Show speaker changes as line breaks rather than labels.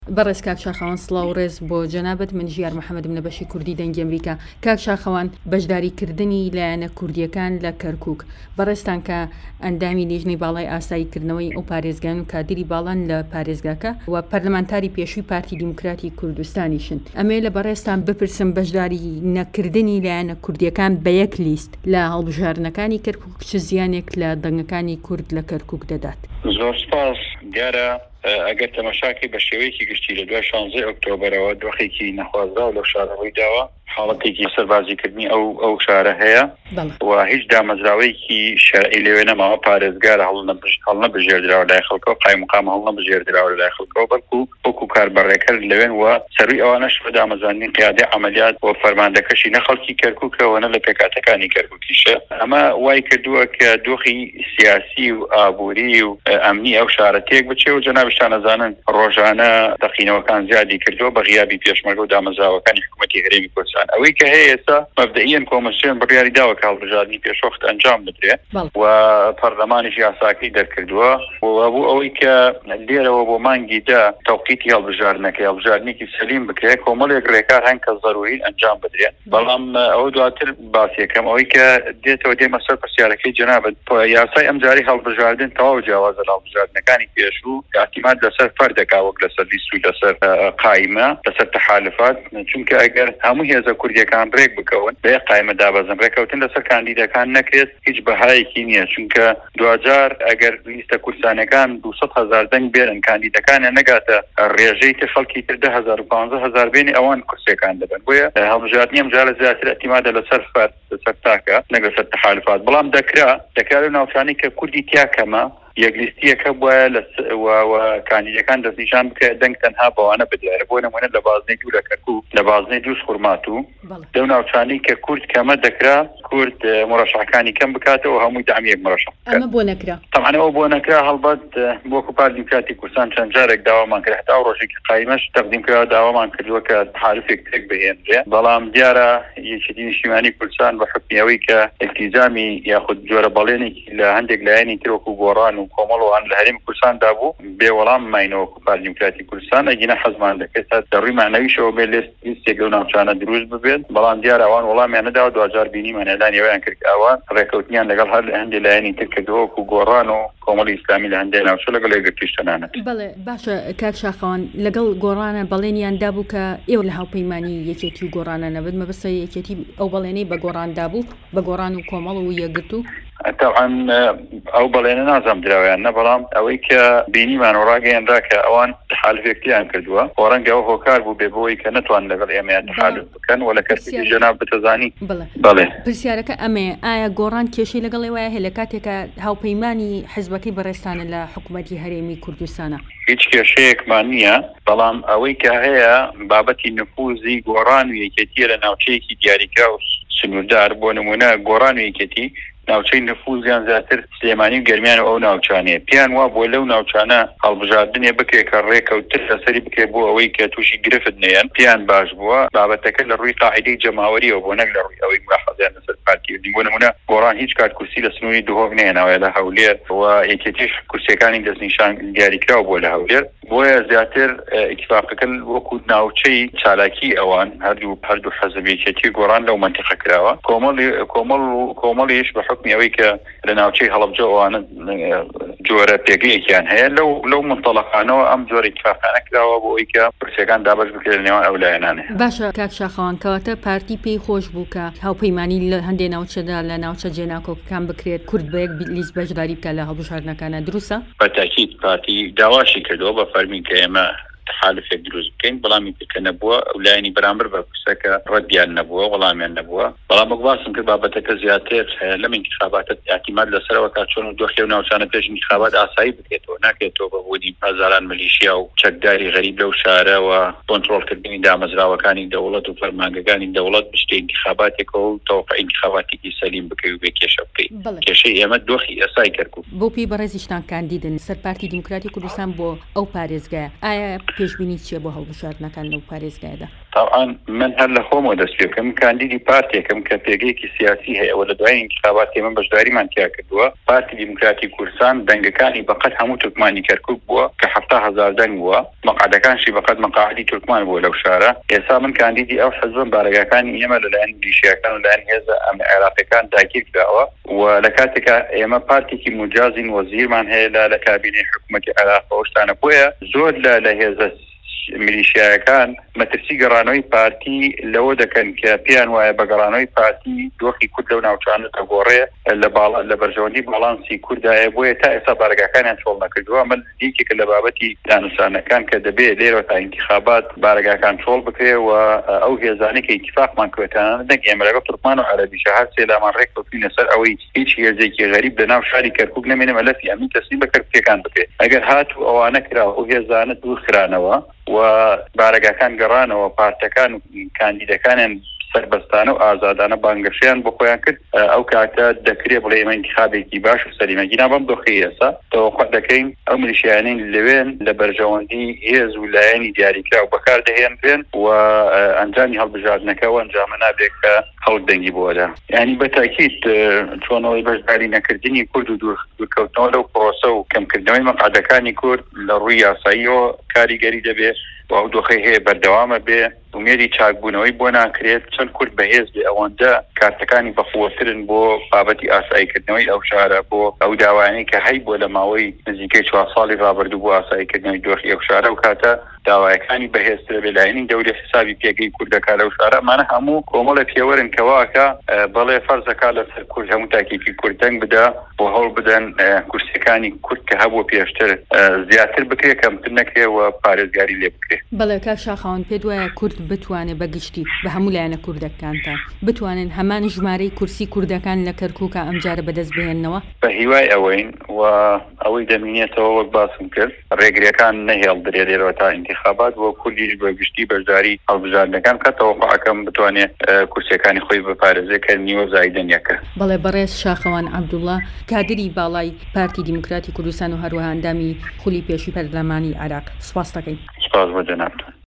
بەڕێز کاک شاخەوان سڵاو و ڕێز بۆ جەنابەت من ژیار محەممەدم لە بەشی کوردی دەنگی ئەمریکا. کاک شاخەوان بەشداریکردنی لایەنە کوردیەکان لە کەرکووک بەڕێستان کە ئەندامی لیژنەی باڵای ئاساییکردنەوەی ئەو پارێزگان و کادری باڵان لە پارێزگاکە و پەرلەمانتاری پێشووی پارتی دیموکراتی کوردستانیشن. ئەمێ لە بەڕێستان بپرسم بەشداری نەکردنی لایەنە کوردیەکان بە یەک لیست لە هەڵبژارنەکانی کەرکووک چ زیانێک لە دەنگەکانی کورد لە کەرکووک دەدات؟
زۆر سپاس دیارە ئەگەر تەماشاکەی بە شێوەیەکی گشتی لە دوای 16 ئۆکتۆبەرەوە دۆخێکی نەخوازرا و لەو شارەوەی داوە حاڵەتێکی سەربازیکردنی ئەو شارە هەیە و هیچ دامەزراوەیەکی شەرعی لەوێ نەماوە پارێزگارە هەڵنەبژێردراوە لای خەڵکەوە قایممقام هەڵنەبژێردراوە لای خەڵکەوە بەڵکو وەکو کاربەڕێکەر لەوێن و سەروی ئەوانەش بە دامەزانی قیادەی عەمەلیات بۆ فەرماندەکەشی نە خەڵکی کەرکووکەوە نە لە پێکاتەکانی کەرکووکیشە. ئەمە وای کردووە کە دۆخی سیاسی و ئابووری و ئەمنی ئەو شارە تێک بچێ و جەنابشتان ئەزانن ڕۆژانە تەقینەوەکان زیادی کردووە بە غیابی پێشمەرگە و دامەزراوەکانی حکوومەتی هەرێمی کوردستان. ئەوەی کە هەیە ئێستا مەبدەئیەن کۆمسیۆن بڕیاری داوە کە هەڵبژاردننی پێشوەخت ئەنجام بدرێت و پەرلەمانیش یاساکەی دەرکردووە بۆ ئەوەی کە لێرەوە بۆ مانگی دا تەوقیتی هەڵبژاردنەکەی هەڵبژاردنێکی سەلیم بکرێت کۆمەڵێک ڕێکار هەن کە ضروری ئەنجام بدرێت. بەڵام ئەوە دواتر باسیەکەم ئەوەی کە دێمە سەر پرسیارەکەی جەنابەت یاسای ئەم جاری هەڵبژاردن تەواو جیاوازە لە هەڵبژاردنەکانی پێشوو اعتماد لەسەر فەردەکا وەک لەسەر لیست و لەسەر قایمە لەسەر تەحالفات، چونکە ئەگەر هەموو هێزە کوردیەکان برێک بکەون بە قایمە دابەزن ڕێکەوتن لەسەر کاندیدەکان نەکرێت هیچ بەهایەکی نییە، چونکە دوجار ئەگەر لیستە کوردستانەکان 200,000 دەنگ بێرن کاندیدەکانە نەگاتە ڕێژەی تر خەڵکی تر 10,000 و 15,000 بێنی ئەوان کورسیەکان دەبن. بۆیە هەڵبژاردننی ئەم جارە زیاتر اعتمادە لەسەر فەرد لەسەر تاکە نەک لەسەر تەحالفات. بەڵام دەکرا لە ناوچانەی کە کوردی تیا کەمە یەکلیستیەکە بووە و کاندیدەکان دەستنیشان بکە دەنگ تەنها بەوانە بدرێت. بۆ نمونە لە بازنەی دوو لە کەرکووک لە بازنەی دووس خورمات و لەو ناوچانەی کە کورد کەمە دەکرا کورد مڕەشحەکانی کەم بکاتەوە هەمووی دامەیەک مڕەشح بکات.
ئەمە بۆ نەکرا
تەمانە ئەو بۆ نەکرا هەڵبەت بۆکو پارتی دیموکراتی کوردستان چەند جارێک داوامان کرد هەتا ڕۆژێکی قایمەش تەقدیم کرا داوامان کردووە کە تحالفێک تێک بهێنرێت. بەڵام دیارە یەکێتی نیشتیمانی کوردستان بە حکمیەوەی کە التیزامی یاخود جۆرە بەڵێنێکی لە هەندێک لایەنی تر وەکو گۆڕان و کۆمەڵەوان لە هەرێمی کوردستان دابوو بێوەڵام ماینەوە وەکو پارتی دیموکراتی کوردستان ئەگینە حەزمان دەکرێت دەڕووی معنەویشەوە بێ لیستێک لەو ناوچانە دروست ببێت. بەڵام دیارە ئەوان وەڵامیان نەداوە دوجار بینیمان ئەلانیەوەیان کرد ئەوان ڕێکەوتنیان لەگەڵ هەر هەندێک لایەنی تر کردەوە وەکو گۆڕان و کۆمەڵی ئیسلامی لە هەندێک ناوچە لەگەڵ یەکگرتویشتەنانەت.
بەڵێ باشە کاک شاخەوان لەگەڵ گۆڕانە بەڵێنیان دابوو کە ئێوە لە هاوپەیمانی یەکێتی و گۆڕانە نەبێت مەبەستە یەکێتی ئەو بەڵێنەی بە گۆڕان دابوو بە گۆڕان و کۆمەڵ و یەکگرتو
طبعا ئەو بەڵێنە نازام دراویان نە، بەڵام ئەوەی کە بینیمان و ڕاگەیاندا کە ئەوان تحالفێکتیان کردووە بۆ ڕەنگە ئەوە هۆکار بوو بێ بۆی کە نەتوان لەگەڵ ئێمەیان تحالف بکەن و لە کەرکووکی جەناب بتەزانی.
بەڵێ پرسیارەکە ئەمێ ئایا گۆڕان کێشەی لەگەڵ ئێوەیە هەیە لە کاتێکە هاوپەیمانی حیزبەکەی بەڕێستانە لە حکوومەتی هەرێمی کوردستانە؟
هیچ کێشەیەکمان نییە، بەڵام ئەوەی کە هەیە بابەتی نفوزی گۆڕان و یەکێتیە لە ناوچەیەکی دیاریکرا و سنووردار. بۆ نمونە گۆڕان و یەکێتی ناوچەی نفوزیان زیاتر سلێمانی و گەرمیان و ئەو ناوچانەیە پیان وا بۆ لەو ناوچانە هەڵبژاردنێ بکرێت کە ڕێکەوتر لەسەری بکرێت بۆ ئەوەی کە تووشی گرفت نەیەن پیان باش بووە بابەتەکە لە ڕووی قاعدەی جەماوەریەوە بۆ نەک لە ڕووی ئەوەی ملاحەزەیان لەسەر پارتی. بۆ نمونە گۆڕان هیچ کات کورسی لە سنووری دهۆک نێناوە لە هەولێر و یەکێتیش کورسیەکانی دەستنیشان دیاریکراوە بۆ لە هەولێر. بۆیە زیاتر ئیتفاقەکە وەکو ناوچەی چالاکی ئەوان هەردوو حەزب یەکێتی گۆڕان لەو منتیقە کراوە. کۆمەڵیش بە حکمی ئەوەی کە لە ناوچەی هەڵەبجە ئەوانە جۆرە پێگەیەکیان هەیە لەو منتەڵەقانەوە ئەم جۆرە اتفاقانە کراوە بۆ ئەوەی کە پرسیەکان دابەش بکرێت لە نێوان ئەو لایەنانە.
باشە کاک شاخەوان کەواتە پارتی پێی خۆش بوو کە هاوپەیمانی لە هەندێک ناوچەدا لە ناوچە جێناکۆکەکان بکرێت کورد بە یەک لیست بەشداری بکات لە هەڵبژاردنەکانە، دروستە؟
بەتاکید پارتی داواشی کردەوە بە فەرمی کە ئێمە تحالفێک دروست بکەین، بەڵامی پێکە نەبووە ئەو لایەنی بەرامبەر بە کورسەکە ڕەتیان نەبووە وەڵامیان نەبووە. بەڵام باسم کرد بابەتەکە زیاتر لەم انتخاباتە اعتماد لەسەرەوە کا چۆن و دۆخی و ناوچانە پێش انتخابات ئاسایی بکرێتەوە ناکرێتەوە بە بۆنی هەزاران ملیشیا و چەکداری غەریب لەو شارە و کۆنتڕۆڵکردنی دامەزراوەکانی دەوڵەت و فەرمانگەکانی دەوڵەت بشتێ انتخاباتێکەوە و تەوقع انتخاباتێکی سەلیم بکەی و بێ کێشە بکەی. کێشەی ئێمە دۆخی ئێسای کەرکووک
بۆ پێی بەڕێزیشتان کاندیدن سەر پارتی دیموکراتی کوردستان بۆ ئەو پارێزگایە ئایا پێشبینی چیە بۆ هەڵبژاردنەکان لەو پارێزگایدا؟
طبعا من هەر لە خۆمەوە دەست پێ بکەم کاندیدی پارتێکم کە پێگەیەکی سیاسی هەیە و لە دوای انتخابات من بەشداریمان تیا کردووە پارتی دیموکراتی کوردستان دەنگەکانی بەقەت هەموو تورکمانی کەرکوک بووە کە 700,000 دەنگ بووە مەقعدەکانشی بەقەت مەقاعدی تورکمان بووە لەو شارە ئێستا من کاندیدی ئەو حزبم بارگەکانی ئێمە لەلایەن میلیشیاکان و لەلایەن هێزە عێراقیەکان داگیر کراوە و لە کاتێکا ئێمە پارتێکی مجازین وەزیرمان هەیە لە کابینەی حکوومەتی عێراق شتانە بۆیە زۆر لە هێزە میلیشیاکان مەترسی گەڕانەوەی پارتی لەوە دەکەن کە پێیان وایە بە گەڕانەوەی پارتی دۆخی کورد لەو ناوچانە دەگۆڕێ لە بەرژەوەندی باڵانسی کوردایە بۆیە تا ئێستا بارگاکانیان چۆڵ نەکردووە من دیکێکە لە بابەتی دانوسانەکان کە دەبێت لێرە تا انتخابات بارگاکان چۆڵ بکرێ و ئەو هێزانەی کە اتفاقمان کردوێتانە دەنگ ئێمە لەگەڵ تورکمان و عەرەبیش هەر سێلامان ڕێککەوتوینە سەر ئەوەی هیچ هێزێکی غەریب لە ناو شاری کەرکوک نەمێنێ مەلەفی ئەمین تەسلیم بە کەرکوکیەکان بکرێت ئەگەر هاتوو ئەوانە کراوە ئەو هێزانە دوور خرانەوە و بارگاکان گەڕانەوە پارتەکان و کاندیدەکانیان سەربەستانە و ئازادانە بانگەشیان بۆ خۆیان کرد ئەو کاتە دەکرێت بڵێ ئێمە انتخابێکی باش و سەلیمەگینا بەم دۆخی ئێستا تەوەقع دەکەین ئەو میلیشیانەی لەوێن لە بەرژەوەندی هێز و لایەنی دیاریکرا و بەکار دەهێنرێن و ئەنجامی هەڵبژاردنەکەەوە ئەنجامە نابێت کە هەوڵ دەنگی بۆدا یعنی بەتاکید چۆنەوەی بەشداری نەکردنی کورد و دوورکەوتنەوە لەو پرۆسە و کەمکردنەوەی مەقعدەکانی کورد لە ڕووی یاساییەوە کاریگەری دەبێت و ئەو دۆخەی هەیە بەردەوامە بێ ومێری چاکبوونەوەی بۆ ناکرێت چەند کورد بەهێز بێ ئەوەندە کارتەکانی بەخۆترن بۆ بابەتی ئاساییکردنەوەی ئەو شارە بۆ ئەو داوایانی کە هەی بۆ لە ماوەی نزیکەی 4 ساڵی ڕابردوو بۆ ئاساییکردنەوەی دۆخی ئەو شارە و کاتە داوایەکانی بەهێزتر بێ لایەنی دەوری حسابی پێگەی کوردەکە لەو شارە مانە هەموو کۆمەڵە پێوەرن کەواکە بەڵێ فەرزەکە لەسەر کورد هەموو تاکێکی کورد دەنگ بدە بۆ هەوڵ بدەن کورسەکانی کورد کە هەبوو پێشتر زیاتر بکرێت کەمتر نەکرێ و پارێزگاری لێ بکرێت.
بەڵێ کاک شاخەوان پێت وایە کورد بتوانێت بەگشتی بە هەموو لایەنە کوردەکانتان بتوانن هەمان ژمارەی کورسی کوردەکان لە کەرکووکە ئەمجارە بەدەست بهێننەوە؟
بە هیوای ئەوەین و ئەوەی دەمینێتەوە وەک باسم کرد ڕێگریەکان نەهێڵ درێ لێرەوە تا انتخابات بۆ کوردیش بەگشتی بەشداری هەڵبژاردنەکان کە تەوەقعەکەم بتوانێت کورسەکانی خۆی بپارێزێ کە نیوە زایدەن یەکە.
بەڵێ بەڕێز شاخەوان عەبدوڵڵا کادری باڵای پارتی دیموکراتی کوردستان و هەروەها ئەندامی خولی پێشی پەرلەمانی عێراق سپاس دەکەین.
سپاس بۆ جەنابتان.